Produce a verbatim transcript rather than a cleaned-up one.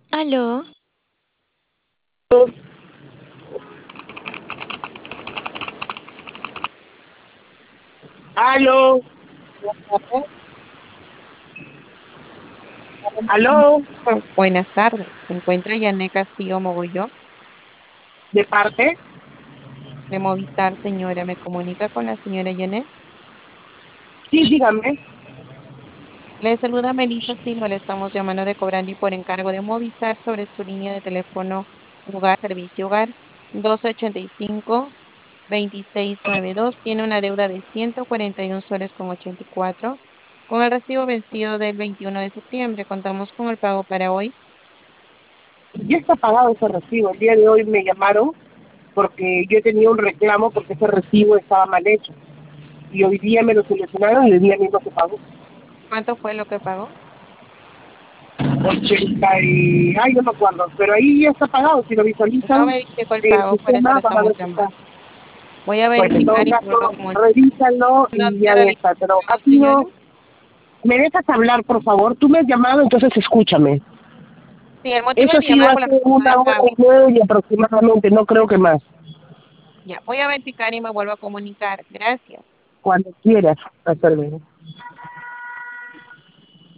Aló, Aló, aló, Buenas tardes. Se encuentra Yané Castillo Mogollón de parte. de Movistar, señora. ¿Me comunica con la señora Yané? Sí, dígame. Le saluda Melissa Silva. Le estamos llamando de Cobrandi por encargo de Movistar sobre su línea de teléfono Hogar, Servicio Hogar doce ochenta y cinco, veintiséis noventa y dos. Tiene una deuda de ciento cuarenta y uno soles con ochenta y cuatro. Con el recibo vencido del veintiuno de septiembre, contamos con el pago para hoy. Ya está pagado ese recibo. El día de hoy me llamaron porque yo tenía un reclamo porque ese recibo estaba mal hecho. Y hoy día me lo solucionaron y hoy día mismo se pagó. ¿Cuánto fue lo que pagó? ochenta y... Ay, no me acuerdo. Pero ahí ya está pagado. Si lo No visualizan me llegó el en el pago, por eso sistema, le van a estamos ver que está. llamando. Voy a Pues en todo verificar y me vuelvo a caso, comunicar. revísalo ¿No y ya había realizado está. Pero el ha pago, señora? sido... ¿Me dejas hablar, por favor? Tú me has llamado, entonces escúchame. Sí, el motivo Eso de ha mi sido llamada es por la hace realización una del hora pago. y media aproximadamente, no creo que más. Ya, voy a verificar y me vuelvo a comunicar. Gracias. Cuando quieras. Hasta luego.